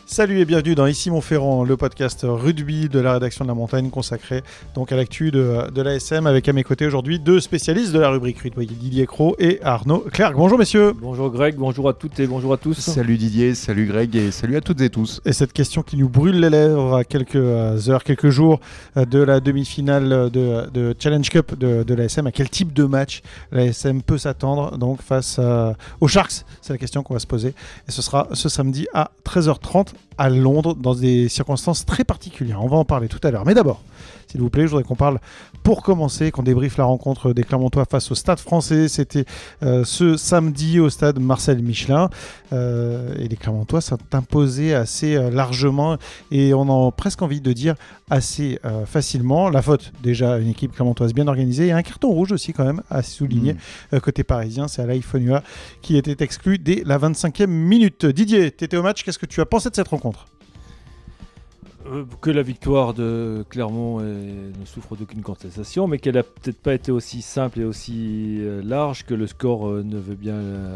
Salut et bienvenue dans Ici Montferrand, le podcast rugby de la rédaction de La Montagne consacré donc à l'actu de l'ASM, avec à mes côtés aujourd'hui deux spécialistes de la rubrique rugby, Didier Cros et Arnaud Clerc. Bonjour messieurs. Bonjour Greg, bonjour à toutes et bonjour à tous. Salut Didier, salut Greg et salut à toutes et tous. Et cette question qui nous brûle les lèvres à quelques heures, quelques jours de la demi-finale de Challenge Cup de l'ASM, à quel type de match l'ASM peut s'attendre donc face aux Sharks? C'est la question qu'on va se poser et ce sera ce samedi à 13h30 à Londres, dans des circonstances très particulières. On va en parler tout à l'heure. Mais d'abord, s'il vous plaît, je voudrais qu'on parle, pour commencer, qu'on débriefe la rencontre des Clermontois face au Stade Français. C'était ce samedi au stade Marcel Michelin. Et les Clermontois sont imposés assez largement et on a presque envie de dire assez facilement. La faute, déjà, une équipe clermontoise bien organisée et un carton rouge aussi quand même à souligner. Côté parisien, c'est Alaï Fonua qui était exclu dès la 25e minute. Didier, tu étais au match, qu'est-ce que tu as pensé de cette rencontre ? Que la victoire de Clermont ne souffre d'aucune contestation, mais qu'elle n'a peut-être pas été aussi simple et aussi large que le score ne veut bien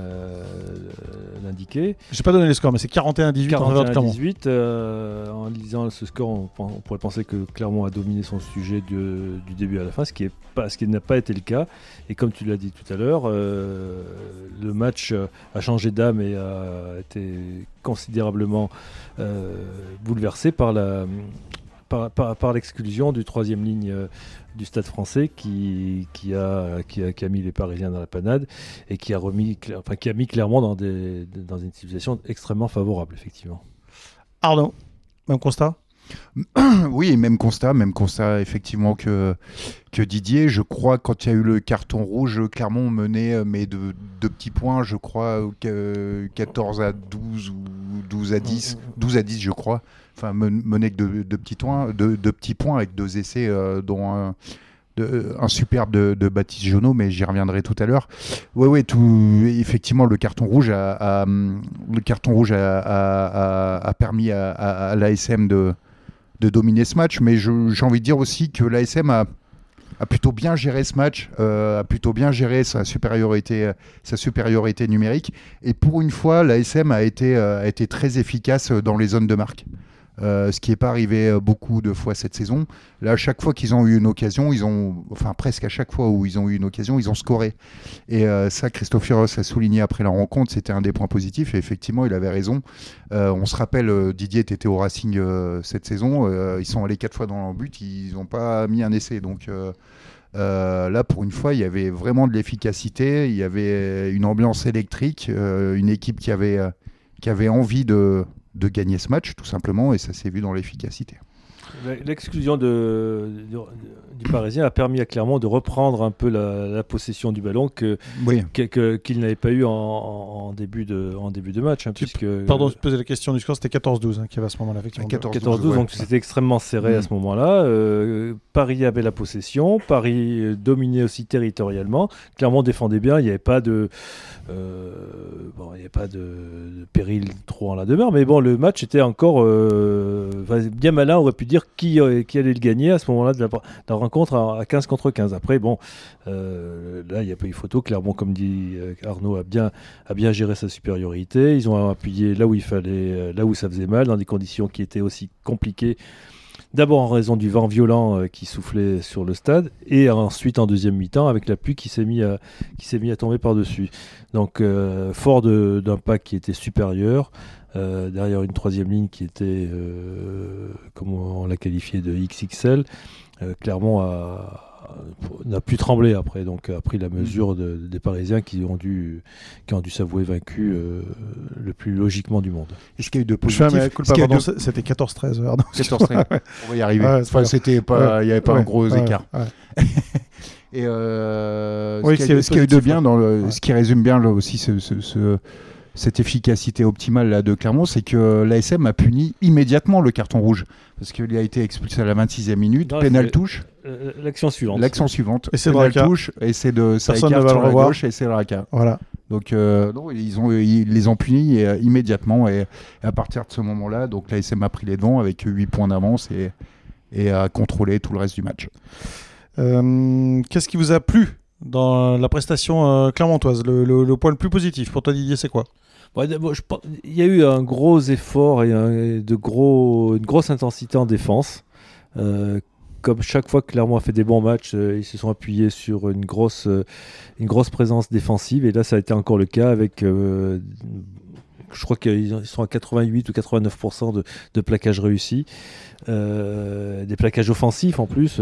l'indiquer. Je n'ai pas donné les scores, mais c'est 41-18 en faveur de Clermont. 41-18, en lisant ce score, on pourrait penser que Clermont a dominé son sujet du début à la fin, ce qui n'a pas été le cas. Et comme tu l'as dit tout à l'heure, le match a changé d'âme et a été considérablement bouleversé par l'exclusion du troisième ligne du Stade Français qui a mis les Parisiens dans la panade et qui a mis Clermont dans une situation extrêmement favorable, effectivement. Arnaud, même constat ? Oui, même constat effectivement que Didier. Je crois quand il y a eu le carton rouge, Clermont menait mais de petits points, je crois 14-12 ou 12-10, 12-10 je crois. Enfin menait que de petits points avec deux essais dont un superbe de Baptiste Jonot, mais j'y reviendrai tout à l'heure. Effectivement, le carton rouge a permis à l'ASM de dominer ce match, mais j'ai envie de dire aussi que l'ASM a plutôt bien géré ce match, a plutôt bien géré sa supériorité numérique, et pour une fois, l'ASM a été très efficace dans les zones de marque. Ce qui n'est pas arrivé beaucoup de fois cette saison. Là, à chaque fois qu'ils ont eu une occasion, presque à chaque fois où ils ont eu une occasion, ils ont scoré. Et ça, Christophe Furios a souligné après la rencontre, c'était un des points positifs. Et effectivement, il avait raison. On se rappelle, Didier était au Racing cette saison. Ils sont allés 4 fois dans leur but, ils n'ont pas mis un essai. Donc là, pour une fois, il y avait vraiment de l'efficacité. Il y avait une ambiance électrique, une équipe qui avait envie de gagner ce match, tout simplement, et ça s'est vu dans l'efficacité. L'exclusion du Parisien a permis à Clermont de reprendre un peu la possession du ballon qu'il n'avait pas eu en début de match. Pardon de poser la question du score, c'était 14-12 qu'il y avait à ce moment-là. 14-12, donc c'était extrêmement serré à ce moment-là. Paris avait la possession, Paris dominait aussi territorialement. Clermont défendait bien, il n'y avait pas de péril trop en la demeure, mais bon, le match était encore bien malin, on aurait pu dire qui allait le gagner à ce moment-là de la rencontre à 15 contre 15. Après, là, il n'y a pas eu photo. Clermont, comme dit Arnaud, a bien géré sa supériorité. Ils ont appuyé là où il fallait, là où ça faisait mal, dans des conditions qui étaient aussi compliquées. D'abord en raison du vent violent qui soufflait sur le stade, et ensuite en deuxième mi-temps avec la pluie qui s'est mis à tomber par-dessus. Donc fort d'un pack qui était supérieur, derrière une troisième ligne qui était, comme on l'a qualifié, de XXL, Clermont n'a pu trembler après, donc a pris la mesure des Parisiens qui ont dû s'avouer vaincus le plus logiquement du monde. Est-ce qu'il y a eu de positif? C'était 14-13 heures. 14-13, on va y arriver. Il n'y avait pas un gros écart. Et ce qu'il y a eu de bien, ce qui résume bien là, aussi cette efficacité optimale là, de Clermont, c'est que l'ASM a puni immédiatement le carton rouge, parce qu'il a été expulsé à la 26e minute, pénal touche. L'action suivante. Et c'est pénal touche, et c'est de Saïkar sur la gauche, et c'est le Raka. Voilà. Donc ils les ont punis immédiatement, et à partir de ce moment-là, donc l'ASM a pris les devants avec 8 points d'avance et a contrôlé tout le reste du match. Qu'est-ce qui vous a plu dans la prestation clermontoise, le point le plus positif pour toi, Didier, c'est quoi? Il y a eu un gros effort et une grosse intensité en défense. Comme chaque fois que Clermont a fait des bons matchs, ils se sont appuyés sur une grosse présence défensive. Et là, ça a été encore le cas avec, je crois qu'ils sont à 88 ou 89% de plaquages réussis. Des plaquages offensifs en plus,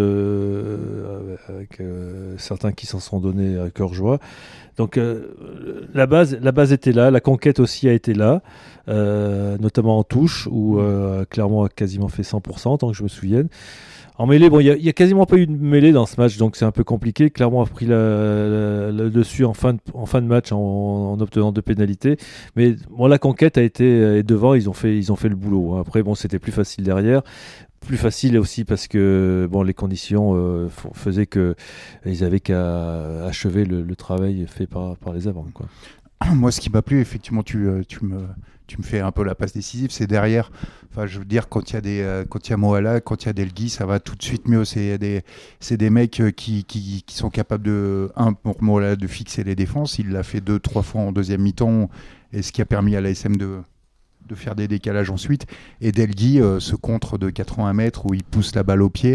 avec certains qui s'en sont donnés à cœur joie. Donc la base était là, la conquête aussi a été là, notamment en touche, où Clermont a quasiment fait 100%, tant que je me souvienne. En mêlée, il n'y a quasiment pas eu de mêlée dans ce match, donc c'est un peu compliqué. Clermont a pris le dessus en fin de match en obtenant 2 pénalités. Mais la conquête a été devant, ils ont fait le boulot. Après, c'était plus facile derrière. Plus facile aussi parce que les conditions faisaient qu'ils avaient qu'à achever le travail fait par les avants, quoi. Moi, ce qui m'a plu, effectivement, tu me fais un peu la passe décisive, c'est derrière. Enfin, je veux dire, quand il y a Moala, quand il y a Delgui, ça va tout de suite mieux. C'est des mecs qui sont capables pour Moala de fixer les défenses. Il l'a fait 2-3 fois en deuxième mi-temps, et ce qui a permis à l'ASM de faire des décalages ensuite. Et Delgui, ce contre de 80 mètres où il pousse la balle au pied.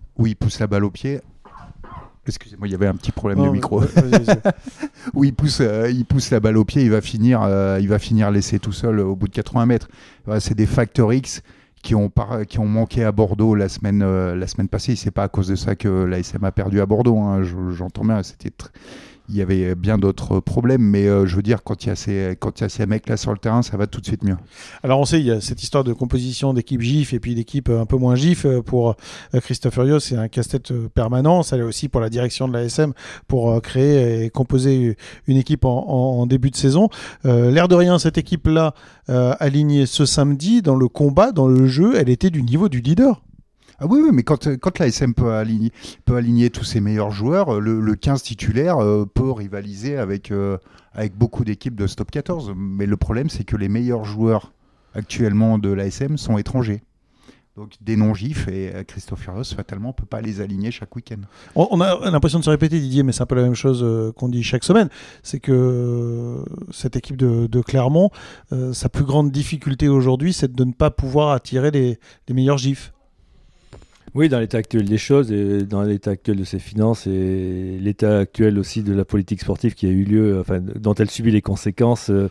Excusez-moi, il y avait un petit problème de micro. Où il pousse la balle au pied, il va finir laissé tout seul au bout de 80 mètres. Voilà, c'est des facteurs X qui ont manqué à Bordeaux la semaine passée. C'est pas à cause de ça que l'ASM a perdu à Bordeaux. Hein. J'entends bien, il y avait bien d'autres problèmes, mais je veux dire, quand il y a ces mecs-là sur le terrain, ça va tout de suite mieux. Alors on sait, il y a cette histoire de composition d'équipe GIF et puis d'équipe un peu moins GIF. Pour Christophe Furios, c'est un casse-tête permanent. Ça l'est aussi pour la direction de l'ASM pour créer et composer une équipe en début de saison. L'air de rien, cette équipe-là, alignée ce samedi, dans le combat, dans le jeu, elle était du niveau du leader. Ah oui, mais quand l'ASM peut aligner tous ses meilleurs joueurs, le 15 titulaire peut rivaliser avec beaucoup d'équipes de Top 14. Mais le problème, c'est que les meilleurs joueurs actuellement de l'ASM sont étrangers. Donc des non-gifs, et Christophe Furios, fatalement, ne peut pas les aligner chaque week-end. On a l'impression de se répéter, Didier, mais c'est un peu la même chose qu'on dit chaque semaine. C'est que cette équipe de Clermont, sa plus grande difficulté aujourd'hui, c'est de ne pas pouvoir attirer les meilleurs gifs. Oui, dans l'état actuel des choses et dans l'état actuel de ses finances et l'état actuel aussi de la politique sportive qui a eu lieu, dont elle subit les conséquences de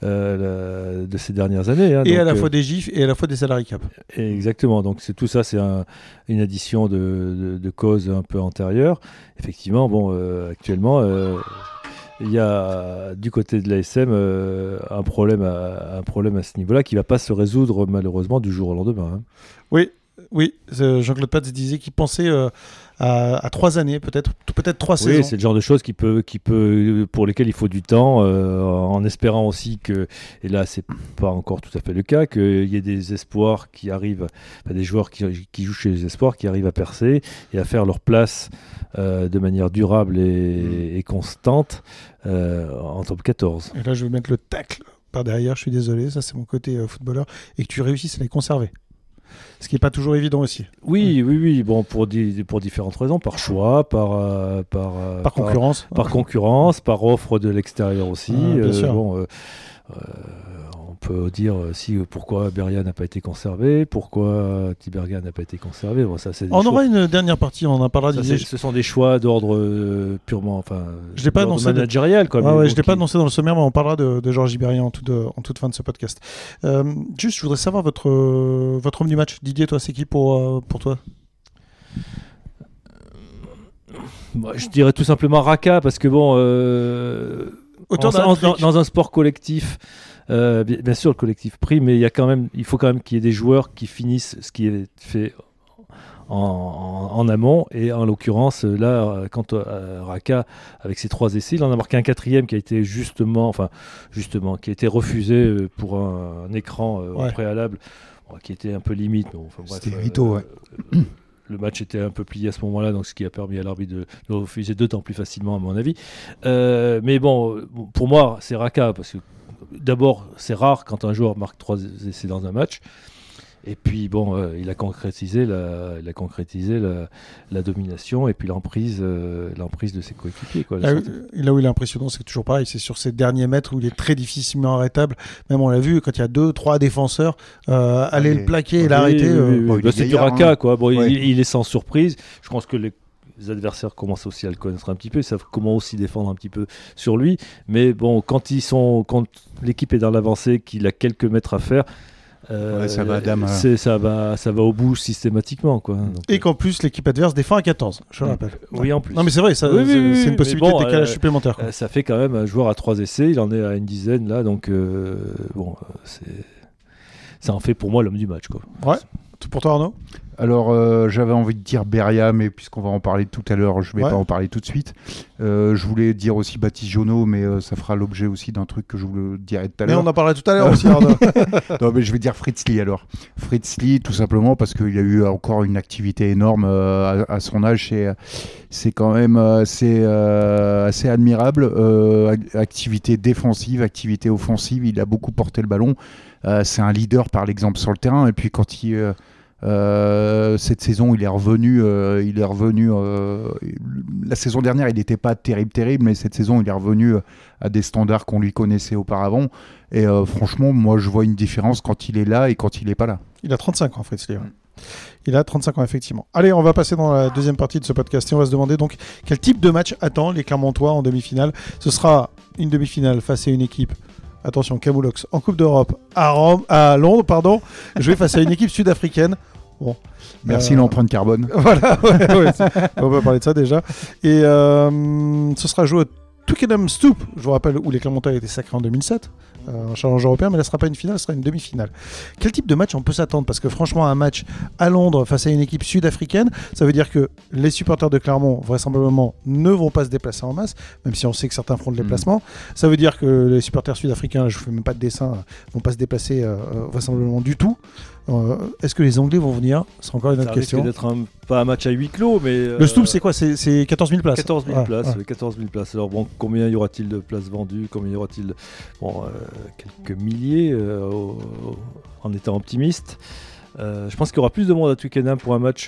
ces dernières années. Hein, et donc, à la fois des gifs et à la fois des salary cap. Exactement. Donc tout ça, c'est une addition de causes un peu antérieures. Effectivement, actuellement. Il y a du côté de l'ASM un problème à ce niveau-là qui ne va pas se résoudre malheureusement du jour au lendemain. Hein. Oui, Jean-Claude Pats disait qu'il pensait à 3 années, peut-être 3 saisons. Oui, c'est le genre de choses pour lesquelles il faut du temps, en espérant aussi que, et là c'est pas encore tout à fait le cas, qu'il y ait des espoirs qui arrivent, des joueurs qui jouent chez les espoirs, qui arrivent à percer et à faire leur place de manière durable et constante en top 14. Et là je vais mettre le tacle par derrière, je suis désolé, ça c'est mon côté footballeur, et que tu réussisses à les conserver. Ce qui n'est pas toujours évident aussi. Oui. Pour différentes raisons, par choix, par concurrence. Par concurrence, par offre de l'extérieur aussi. Bien sûr. On peut dire pourquoi Beria n'a pas été conservé, pourquoi Tiberga n'a pas été conservé. On aura une dernière partie, on en parlera. Ce sont des choix d'ordre purement je l'ai pas annoncé managérial. Je ne l'ai pas annoncé dans le sommaire, mais on parlera de Georges Beria en toute fin de ce podcast. Juste, je voudrais savoir votre homme du match. Didier, toi, c'est qui pour toi? Je dirais tout simplement Raka, parce que dans un sport collectif, bien sûr le collectif prime, mais il faut quand même qu'il y ait des joueurs qui finissent ce qui est fait en amont, et en l'occurrence là, quand Raka avec ses 3 essais, il en a marqué un 4e qui a été justement qui a été refusé pour un écran au préalable, qui était un peu limite, mais c'était Rito, le match était un peu plié à ce moment-là, donc ce qui a permis à l'arbitre de refuser d'autant plus facilement, à mon avis. Mais pour moi, c'est Raka, parce que d'abord, c'est rare quand un joueur marque 3 essais dans un match. Et puis bon, il a concrétisé la domination et puis l'emprise de ses coéquipiers, quoi. Là où il est impressionnant, c'est toujours pareil, c'est sur ces derniers mètres où il est très difficilement arrêtable. Même on l'a vu quand il y a 2-3 défenseurs aller le plaquer et l'arrêter. C'est du raca, quoi. Bon, il est sans surprise. Je pense que les adversaires commencent aussi à le connaître un petit peu, ils savent comment aussi défendre un petit peu sur lui. Mais bon, quand l'équipe est dans l'avancée, qu'il a quelques mètres à faire. Ça va au bout systématiquement, quoi. Donc, et qu'en plus l'équipe adverse défend à 14, je le rappelle. Oui, en plus. Non mais c'est vrai, c'est une possibilité de décalage supplémentaire. Ça fait quand même un joueur à 3 essais, il en est à une dizaine là, donc ça en fait pour moi l'homme du match, quoi. Ouais. Tout pour toi, Arnaud? Alors, j'avais envie de dire Beria, mais puisqu'on va en parler tout à l'heure, je ne vais pas en parler tout de suite. Je voulais dire aussi Baptiste Jonot, mais ça fera l'objet aussi d'un truc que je vous dirai tout à l'heure. Mais on en parlera tout à l'heure aussi, Arnaud. Non, mais je vais dire Fritz Lee alors. Fritz Lee, tout simplement parce qu'il a eu encore une activité énorme à son âge. C'est quand même assez admirable. Activité défensive, activité offensive, il a beaucoup porté le ballon. C'est un leader par l'exemple sur le terrain. Et puis quand cette saison, il est revenu. La saison dernière, il n'était pas terrible, mais cette saison, il est revenu à des standards qu'on lui connaissait auparavant. Et franchement, moi, je vois une différence quand il est là et quand il n'est pas là. Il a 35 ans, Fritz Lee. Il a 35 ans, effectivement. Allez, on va passer dans la deuxième partie de ce podcast et on va se demander donc quel type de match attend les Clermontois en demi-finale. Ce sera une demi-finale face à une équipe. Attention, Camoulox en Coupe d'Europe à Londres, pardon. Jouer face à une équipe sud-africaine. Bon. Merci l'empreinte carbone. Voilà, on va parler de ça déjà. Et ce sera joué au Twickenham Stoop, je vous rappelle, où les Clermontois ont été sacrés en 2007, en challenge européen, mais là ce ne sera pas une finale, ce sera une demi-finale. Quel type de match on peut s'attendre? Parce que franchement, un match à Londres face à une équipe sud-africaine, ça veut dire que les supporters de Clermont, vraisemblablement, ne vont pas se déplacer en masse, même si on sait que certains feront le déplacement. Ça veut dire que les supporters sud-africains, je ne fais même pas de dessin, ne vont pas se déplacer vraisemblablement du tout. Est-ce que les Anglais vont venir? C'est encore une autre question. Ça risque d'être pas un match à huis clos, mais... Le Stoop, c'est quoi? C'est 14 000 places. 14 000 places, 14 000 places. Alors bon, combien y aura-t-il de places vendues? Combien y aura-t-il quelques milliers, en étant optimiste. Je pense qu'il y aura plus de monde à Twickenham pour un match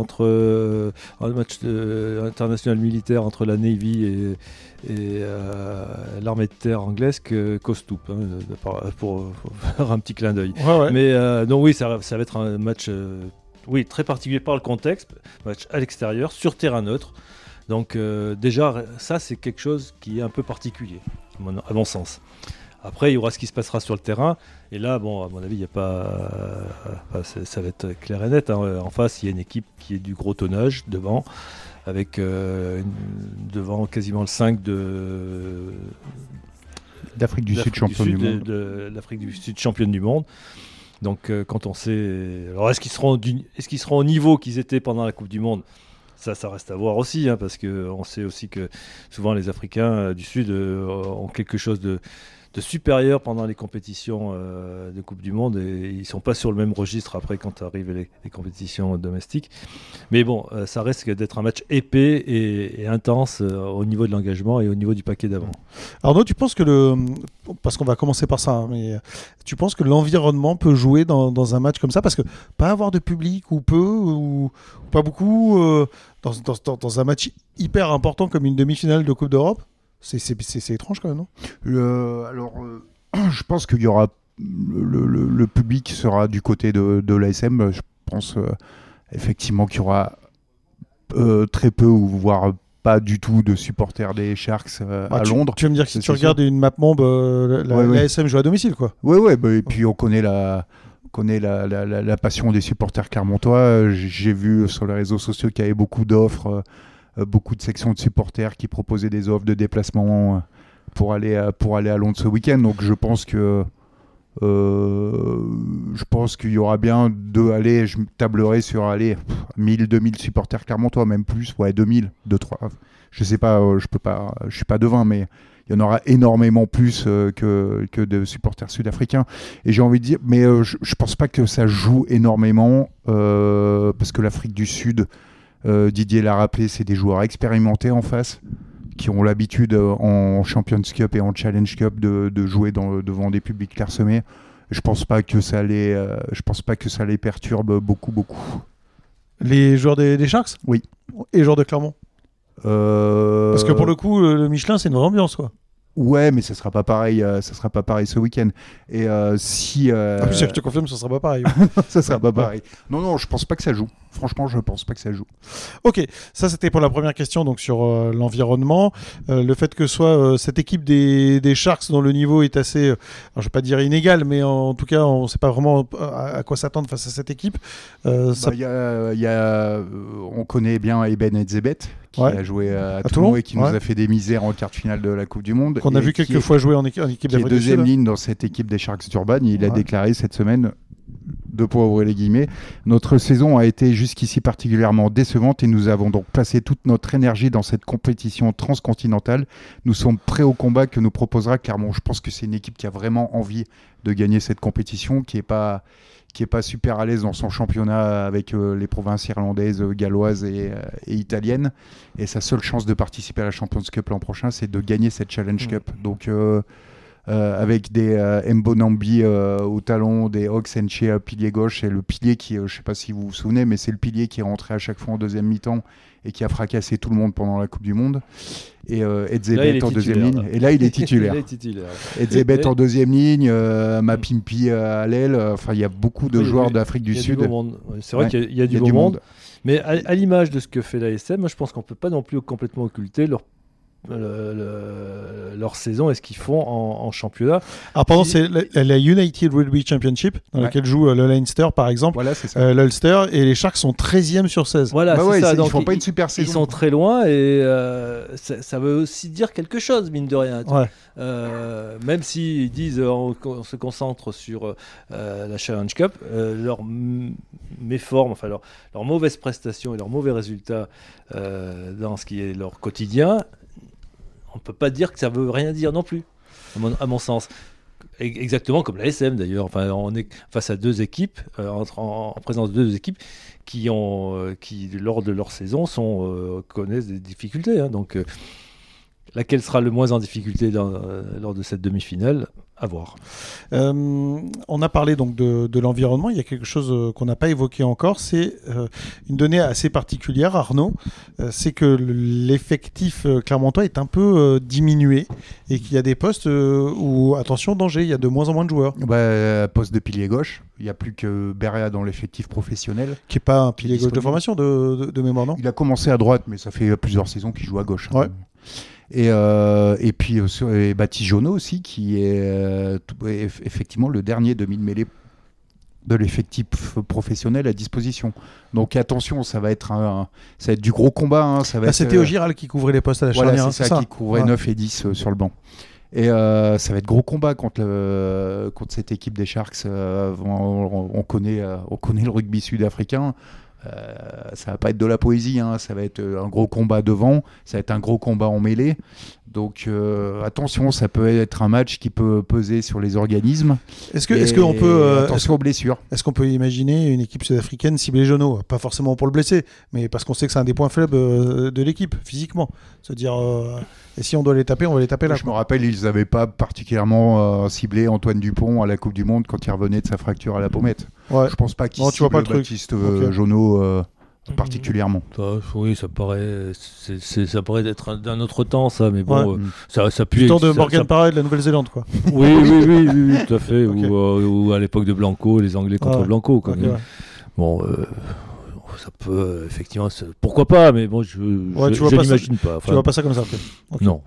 international militaire entre la Navy et l'armée de terre anglaise qu'au Stoop, pour faire un petit clin d'œil. Ouais. Mais donc oui, ça va être un match très particulier par le contexte, match à l'extérieur, sur terrain neutre. Donc déjà, ça c'est quelque chose qui est un peu particulier, à mon sens. Après, il y aura ce qui se passera sur le terrain. Et là, bon, à mon avis, il y a pas. Ça va être clair et net. En face, il y a une équipe qui est du gros tonnage devant, avec devant quasiment le 5 d'Afrique du Sud, championne du monde. L'Afrique du Sud, championne du monde. Donc, quand on sait. Alors, est-ce qu'ils seront au niveau qu'ils étaient pendant la Coupe du Monde? Ça reste à voir aussi, parce qu'on sait aussi que souvent les Africains du Sud ont quelque chose de supérieur pendant les compétitions de Coupe du Monde, et ils ne sont pas sur le même registre après quand arrivent les compétitions domestiques. Mais bon, ça risque d'être un match épais et intense au niveau de l'engagement et au niveau du paquet d'avant. Arnaud, tu penses que parce qu'on va commencer par ça, mais tu penses que l'environnement peut jouer dans un match comme ça? Parce que pas avoir de public ou peu, ou pas beaucoup, dans un match hyper important comme une demi-finale de Coupe d'Europe, c'est étrange quand même, non? Alors, je pense qu'il y aura le public sera du côté de l'ASM. Je pense effectivement qu'il y aura très peu ou voire pas du tout de supporters des Sharks à Londres. Tu veux me dire que si tu regardes une map mob, l'ASM joue à domicile, quoi? Ouais, et puis on connaît la passion des supporters clermontois. J'ai vu sur les réseaux sociaux qu'il y avait beaucoup d'offres. Beaucoup de sections de supporters qui proposaient des offres de déplacement pour aller à Londres ce week-end. Donc je pense qu'il y aura bien je tablerai sur 1000, 2000 supporters clermontois, même plus, 2000, 3. Je sais pas, je suis pas devin, mais il y en aura énormément plus que de supporters sud-africains. Et j'ai envie de dire, mais je pense pas que ça joue énormément parce que l'Afrique du Sud, Didier l'a rappelé, c'est des joueurs expérimentés en face qui ont l'habitude en Champions Cup et en Challenge Cup de jouer devant des publics clairsemés. je pense pas que ça les perturbe beaucoup. Les joueurs des Sharks ? Oui. Et les joueurs de Clermont ? Parce que pour le coup, le Michelin, c'est une vraie ambiance, quoi. Ouais, mais ça sera pas pareil ce week-end. Et si je te confirme, ça sera pas pareil. ça sera pas pareil. Non, je pense pas que ça joue. Franchement, je pense pas que ça joue. Ok, ça c'était pour la première question, donc sur l'environnement. Le fait que soit cette équipe des Sharks dont le niveau est assez, alors je vais pas dire inégal, mais en tout cas on sait pas vraiment à quoi s'attendre face à cette équipe. On connaît bien Eben Etzebet qui a joué à Toulon et qui nous a fait des misères en quart de finale de la Coupe du Monde. Qu'on a vu quelques fois jouer en équipe d'Afrique du Sud. Qui est deuxième ligne dans cette équipe des Sharks d'Urban. Il a déclaré cette semaine, pour ouvrir les guillemets, notre saison a été jusqu'ici particulièrement décevante et nous avons donc placé toute notre énergie dans cette compétition transcontinentale. Nous sommes prêts au combat que nous proposera Clermont. Je pense que c'est une équipe qui a vraiment envie de gagner cette compétition, qui est pas super à l'aise dans son championnat avec les provinces irlandaises, galloises et italiennes. Et sa seule chance de participer à la Champions Cup l'an prochain, c'est de gagner cette Challenge Cup. Donc avec des Mbonambi au talon, des Oxenche pilier gauche, et le pilier qui, je ne sais pas si vous vous souvenez, mais c'est le pilier qui est rentré à chaque fois en deuxième mi-temps et qui a fracassé tout le monde pendant la Coupe du Monde. Et Etzebet en deuxième ligne. Et là, il est titulaire. Etzebet en deuxième ligne, Mapimpi à l'aile. Enfin, il y a beaucoup de joueurs d'Afrique du Sud. C'est vrai qu'il y a du beau monde. Mais à l'image de ce que fait l'ASM, je pense qu'on ne peut pas non plus complètement occulter leur saison et ce qu'ils font en championnat. Alors pardon, c'est la United Rugby Championship dans laquelle joue le Leinster par exemple. Voilà, c'est ça. L'Ulster, et les Sharks sont 13e sur 16. Voilà, c'est ça. Ils Donc, font pas une super saison. Ils sont très loin et ça veut aussi dire quelque chose, mine de rien. Même s'ils disent on se concentre sur la Challenge Cup, leur méforme, enfin leur mauvaise prestation et leurs mauvais résultats dans ce qui est leur quotidien, on ne peut pas dire que ça ne veut rien dire non plus, à mon sens. Exactement comme l'ASM d'ailleurs. Enfin, on est face à deux équipes, en présence de deux équipes qui, lors de leur saison, connaissent des difficultés. Donc, laquelle sera le moins en difficulté lors de cette demi-finale ? À voir. On a parlé donc de l'environnement. Il y a quelque chose qu'on n'a pas évoqué encore. C'est une donnée assez particulière, Arnaud. C'est que l'effectif clermontois est un peu diminué et qu'il y a des postes où, attention, danger, il y a de moins en moins de joueurs. Poste de pilier gauche. Il n'y a plus que Beria dans l'effectif professionnel. Qui n'est pas un pilier gauche de formation de mémoire, non ? Il a commencé à droite, mais ça fait plusieurs saisons qu'il joue à gauche. Ouais. Et puis Baptiste Jonot aussi, qui est effectivement le dernier demi-de-mêlée de l'effectif professionnel à disposition. Donc attention, ça va être du gros combat. C'était Ogiral qui couvrait les postes à la charnière. C'est ça, qui couvrait 9 et 10 sur le banc. Et ça va être gros combat contre cette équipe des Sharks. On connaît le rugby sud-africain. Ça va pas être de la poésie, ça va être un gros combat devant, ça va être un gros combat en mêlée. Donc attention, ça peut être un match qui peut peser sur les organismes. Attention aux blessures. Est-ce qu'on peut imaginer une équipe sud-africaine cibler Jonot ? Pas forcément pour le blesser, mais parce qu'on sait que c'est un des points faibles de l'équipe, physiquement. C'est-à-dire, et si on doit les taper, on va les taper là. Je me rappelle, ils n'avaient pas particulièrement ciblé Antoine Dupont à la Coupe du Monde quand il revenait de sa fracture à la pommette. Ouais. Je pense pas qu'il cible Baptiste Jonot particulièrement. Oui, ça paraît être d'un autre temps, ça, mais bon, ça pue. Du temps de Morgan Parra de la Nouvelle-Zélande, quoi. Oui, tout à fait. Okay. Ou à l'époque de Blanco, les Anglais contre Blanco, quoi. Okay, bon. Ça peut effectivement, pourquoi pas, mais bon, je l'imagine pas. Tu vois pas ça comme ça, okay. Non,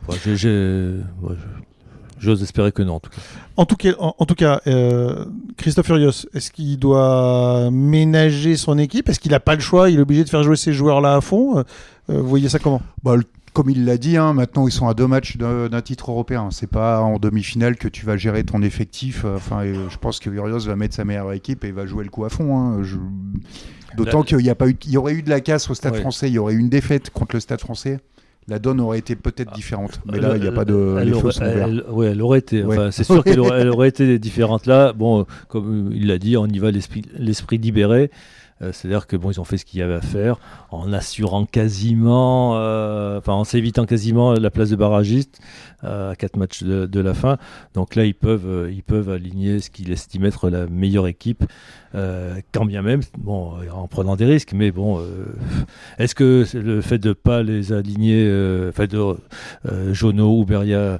j'ose espérer que non, en tout cas. En tout cas, Christophe Furios, est-ce qu'il doit ménager son équipe ? Est-ce qu'il n'a pas le choix ? Il est obligé de faire jouer ces joueurs-là à fond ? Vous voyez ça comment ? Comme il l'a dit, maintenant ils sont à 2 matchs d'un titre européen. C'est pas en demi-finale que tu vas gérer ton effectif. Je pense que Furios va mettre sa meilleure équipe et va jouer le coup à fond. D'autant qu'il y aurait eu de la casse au Stade français. Il y aurait eu une défaite contre le Stade français. la donne aurait été peut-être différente. Mais là, il n'y a pas de... Les feux sont verts. Elle aurait été. Ouais. Enfin, c'est sûr qu'elle aurait été différente là. Bon, comme il l'a dit, on y va l'esprit libéré. C'est-à-dire que bon, ils ont fait ce qu'il y avait à faire en assurant quasiment, en s'évitant quasiment la place de barragiste à 4 matchs de la fin. Donc là, ils peuvent aligner ce qu'ils estiment être la meilleure équipe, quand bien même, bon, en prenant des risques. Mais bon, est-ce que le fait de ne pas les aligner, Jono ou Beria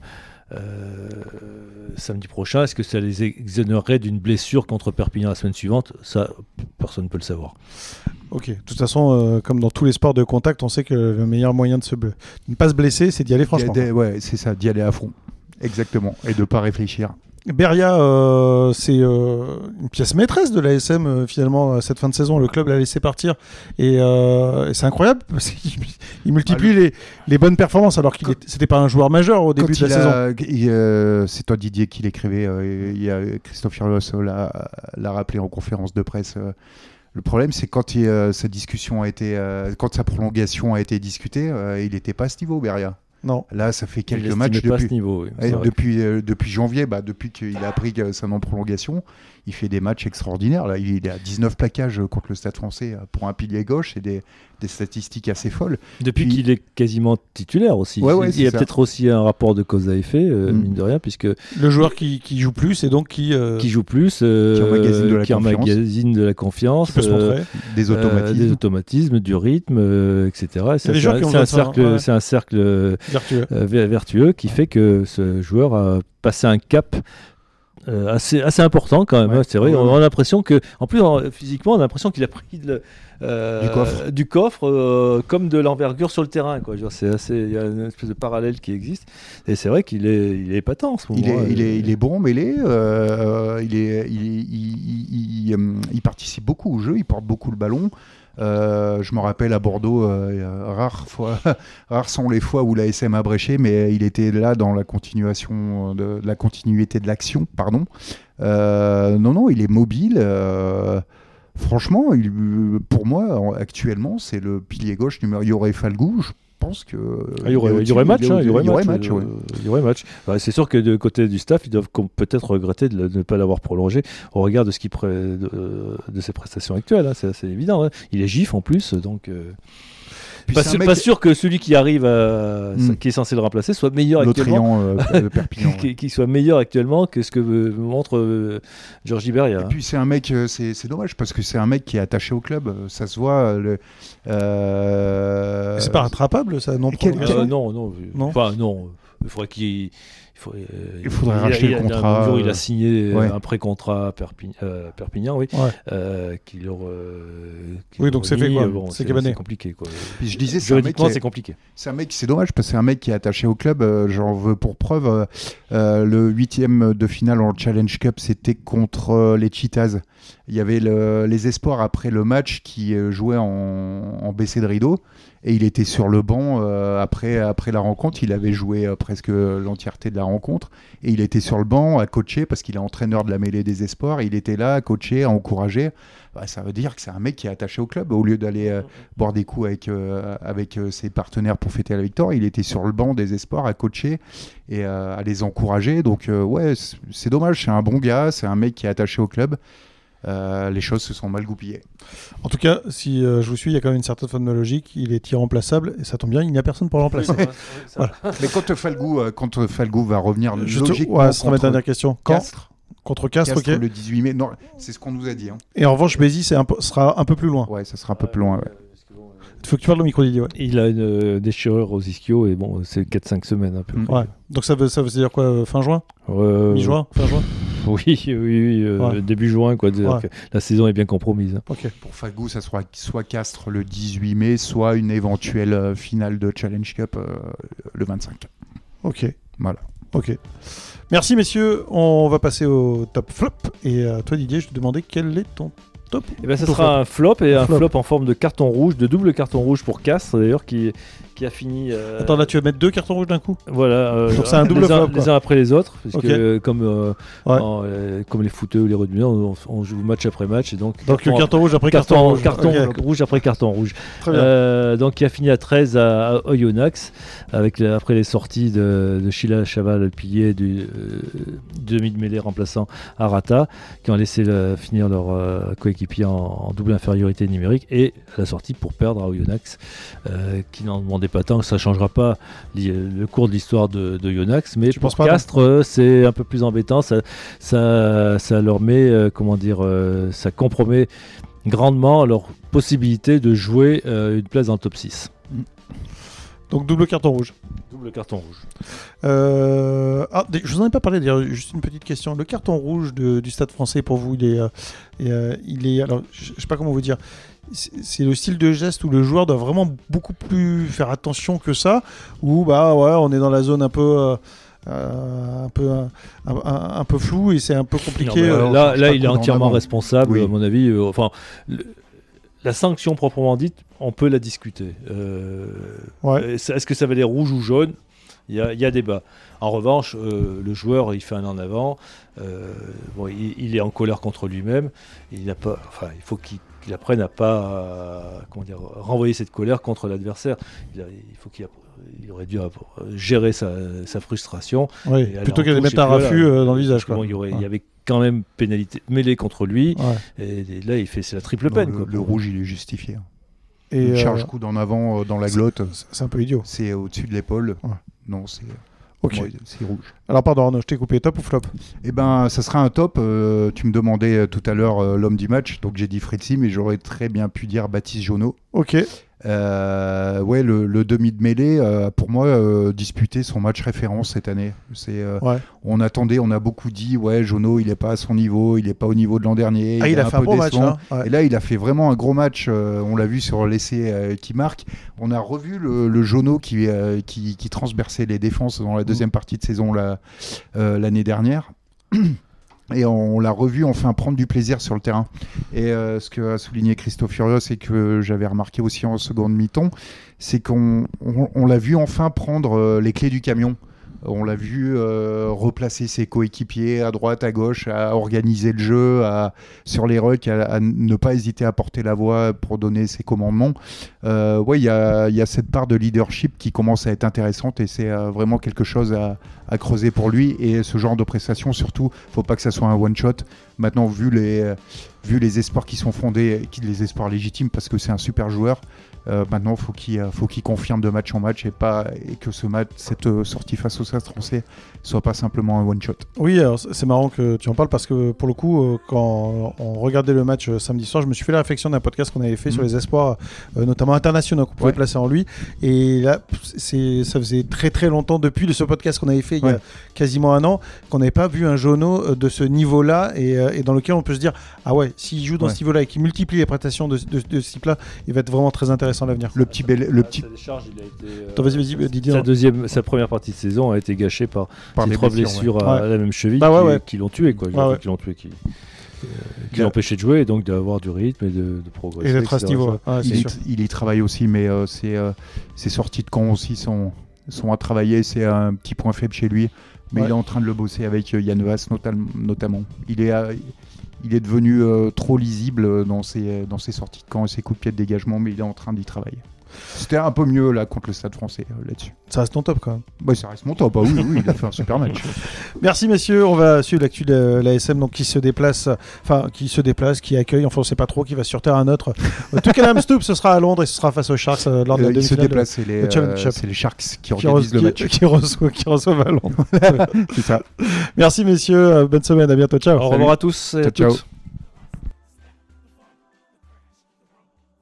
samedi prochain, est-ce que ça les exonérerait d'une blessure contre Perpignan la semaine suivante? Ça, personne ne peut le savoir. Ok, de toute façon, comme dans tous les sports de contact, on sait que le meilleur moyen de ne pas se blesser, c'est d'y aller franchement. Ouais, c'est ça, d'y aller à fond. Exactement, et de ne pas réfléchir. Beria, c'est une pièce maîtresse de l'ASM finalement cette fin de saison. Le club l'a laissé partir et c'est incroyable parce qu'il multiplie les bonnes performances alors qu'il c'était pas un joueur majeur au début de la saison. C'est toi Didier qui l'écrivait. Il y a Christophe Furios l'a rappelé en conférence de presse. Le problème, c'est quand sa discussion a été, quand sa prolongation a été discutée, il n'était pas à ce niveau, Beria. Non. Là, ça fait quelques matchs depuis janvier, depuis qu'il a pris sa non-prolongation. Il fait des matchs extraordinaires. Là, il est à 19 plaquages contre le Stade Français pour un pilier gauche et des statistiques assez folles. Depuis qu'il est quasiment titulaire aussi. Il y a peut-être aussi un rapport de cause à effet, mine de rien, puisque le joueur qui joue plus et donc qui joue plus, qui emmagasine de la confiance, qui peut se montrer. Des automatismes, du rythme, etc. C'est un cercle vertueux qui fait que ce joueur a passé un cap assez important quand même. Ouais, c'est vrai, on a l'impression que, en plus physiquement, on a l'impression qu'il a pris du coffre comme de l'envergure sur le terrain, quoi. Genre, il y a une espèce de parallèle qui existe et c'est vrai qu'il est épatant en ce moment. Il est bon mêlé, il participe beaucoup au jeu, il porte beaucoup le ballon. Je me rappelle à Bordeaux, rares sont les fois où l'ASM a bréché, mais il était là dans la continuité de l'action. Pardon. Non, il est mobile. Franchement, pour moi, actuellement, c'est le pilier gauche numéro. Il y aurait Falgou. Je pense que il y aurait match. C'est sûr que de côté du staff, ils doivent peut-être regretter de ne pas l'avoir prolongé au regard de de ses prestations actuelles. C'est assez évident. Il est gif en plus, donc. Pas sûr que celui qui arrive, qui est censé le remplacer, soit meilleur actuellement. De Perpignan. Qui soit meilleur actuellement que ce que montre Georgie Beria. Et puis c'est un mec, c'est dommage parce que c'est un mec qui est attaché au club. Ça se voit. C'est pas rattrapable ça non. Non. Enfin non. Il faudrait qu'il. Il faudrait racheter le contrat. Un jour, il a signé un pré-contrat à Perpignan, oui. Oui, donc c'est fait quoi. C'est compliqué, quoi. Puis je disais, c'est compliqué. C'est un mec, c'est dommage parce que c'est un mec qui est attaché au club. J'en veux pour preuve. Le 8e de finale en Challenge Cup, c'était contre les Cheetahs. Il y avait les espoirs après le match qui jouaient en baissée de rideau. Et il était sur le banc après la rencontre. Il avait joué presque l'entièreté de la rencontre. Et il était sur le banc à coacher parce qu'il est entraîneur de la mêlée des espoirs. Il était là à coacher, à encourager. Ça veut dire que c'est un mec qui est attaché au club. Au lieu d'aller boire des coups avec ses partenaires pour fêter la victoire, il était sur le banc des espoirs à coacher et à les encourager. Donc c'est dommage. C'est un bon gars. C'est un mec qui est attaché au club. Les choses se sont mal goupillées. En tout cas, si je vous suis, il y a quand même une certaine forme de logique. Il est irremplaçable et ça tombe bien, il n'y a personne pour le remplacer. Voilà. Mais quand Falgou va revenir, logiquement, ce sera ma dernière question. Contre Castres, ok. Le 18 mai, non, c'est ce qu'on nous a dit. Hein. Et en revanche, Bézi sera un peu plus loin. Ouais, ça sera un peu plus loin. Ouais. Il faut que tu parles au micro, Didier. Ouais. Il a une déchirure aux ischios et bon, c'est 4-5 semaines un peu. Ouais. Donc ça veut dire quoi, fin juin Mi-juin, fin juin. Oui, début juin, quoi. La saison est bien compromise. Okay. Pour Falgou, ça sera soit Castres le 18 mai, soit une éventuelle finale de Challenge Cup le 25. Ok. Voilà. Ok. Merci messieurs, on va passer au top flop. Et toi Didier, je te demandais quel est ton top. Ça sera un flop en forme de carton rouge, de double carton rouge pour Castres d'ailleurs, qui qui a fini. Attends, là tu vas mettre 2 cartons rouges d'un coup. Voilà. Donc c'est un double flop, quoi. Les uns après les autres, parce Ok. que comme les footeux ou les rugbymen, on joue match après match et donc carton rouge après carton rouge. Ok. rouge après carton rouge. Très bien. Donc qui a fini à 13 à Oyonnax après les sorties de Sheila Chaval, le pilier du demi-de-mêlée remplaçant Arata, qui ont laissé finir leur coéquipier en double infériorité numérique, et la sortie pour perdre à Oyonnax, qui n'en demandait pas tant. Ça ne changera pas le cours de l'histoire de Oyonnax, mais Tu penses pour pas, Castres, c'est un peu plus embêtant. Ça leur met, ça compromet grandement leur possibilité de jouer une place dans le top 6. Donc double carton rouge. Double carton rouge. Je vous en ai pas parlé, d'ailleurs, juste une petite question. Le carton rouge du Stade Français, pour vous, il est alors, je sais pas comment vous dire. C'est le style de geste où le joueur doit vraiment beaucoup plus faire attention que ça, ou on est dans la zone un peu flou et c'est un peu compliqué. Non, là il est entièrement responsable, Oui. à mon avis. La sanction proprement dite, on peut la discuter. Est-ce que ça va être rouge ou jaune ? Il y a débat. En revanche, le joueur, il fait un en avant. Il est en colère contre lui-même. Il faut qu'il apprenne à pas renvoyer cette colère contre l'adversaire. Il aurait dû gérer sa frustration. Oui, plutôt qu'à mettre un raffut dans le visage. Quoi. Il y avait quand même pénalité mêlée contre lui. Ouais. Et là, c'est la triple peine. Le rouge, il est justifié. Et une charge coude en avant dans la glotte. C'est un peu idiot. C'est au-dessus de l'épaule. Ouais. Non, c'est... Ok. C'est rouge. Alors pardon Arnaud, je t'ai coupé, top ou flop ? Eh ben, ça sera un top. Tu me demandais tout à l'heure l'homme du match, donc j'ai dit Fritzi, mais j'aurais très bien pu dire Baptiste Jonot. Ok. Le demi de mêlée, pour moi, disputer son match référence cette année. On a beaucoup dit, Jonot, il n'est pas à son niveau, il n'est pas au niveau de l'an dernier. Il a fait un bon match. Hein, Et là, il a fait vraiment un gros match. On l'a vu sur l'essai qui marque. On a revu le Jonot qui transperçait les défenses dans la deuxième partie de saison l'année dernière. Et on l'a revu enfin prendre du plaisir sur le terrain. Et ce que a souligné Christophe Furios et que j'avais remarqué aussi en seconde mi-temps, c'est qu'on l'a vu enfin prendre les clés du camion. On l'a vu replacer ses coéquipiers à droite, à gauche, à organiser le jeu, sur les rucks, à ne pas hésiter à porter la voix pour donner ses commandements. Il y a cette part de leadership qui commence à être intéressante et c'est vraiment quelque chose à creuser pour lui. Et ce genre de prestation, surtout, il ne faut pas que ça soit un one-shot. Maintenant, vu les espoirs qui sont fondés, les espoirs légitimes, parce que c'est un super joueur, maintenant, faut qu'il confirme de match en match et que cette sortie face au Stade Français soit pas simplement un one shot. Oui, alors c'est marrant que tu en parles parce que pour le coup, quand on regardait le match samedi soir, je me suis fait la réflexion d'un podcast qu'on avait fait sur les espoirs, notamment internationaux qu'on pouvait placer en lui. Et là, ça faisait très très longtemps depuis ce podcast qu'on avait fait il y a quasiment un an qu'on n'avait pas vu un Jonot de ce niveau-là et dans lequel on peut se dire s'il joue dans ce niveau-là et qu'il multiplie les prestations de ce type-là, il va être vraiment très intéressant à l'avenir. Le petit Sa décharge, il a été, Attends, vas-y, Didier. Sa première partie de saison a été gâchée par des trois blessures à la même cheville qui l'ont tué, qui l'ont empêché de jouer et donc d'avoir du rythme et de progresser. Et d'être à ce niveau. Il y travaille aussi, mais ses sorties de camp aussi sont à travailler. C'est un petit point faible chez lui, mais il est en train de le bosser avec Yann Vaas notamment. Il est devenu trop lisible dans ses sorties de camp et ses coups de pied de dégagement, mais il est en train d'y travailler. C'était un peu mieux là contre le Stade Français là-dessus. Ça reste ton top quand même. Ça reste mon top. Oui, il a fait un super match. Merci messieurs, on va suivre l'actu de l'ASM donc qui se déplace, qui accueille, on ne sait pas trop, qui va sur terre un autre. Twickenham Stoop, ce sera à Londres et ce sera face aux Sharks lors de la demi-finale. Il se déplace, c'est les Sharks qui organisent le match. Qui reçoivent à Londres. C'est ça. Merci messieurs, bonne semaine, à bientôt, ciao. Au revoir à tous et à toutes. Ciao.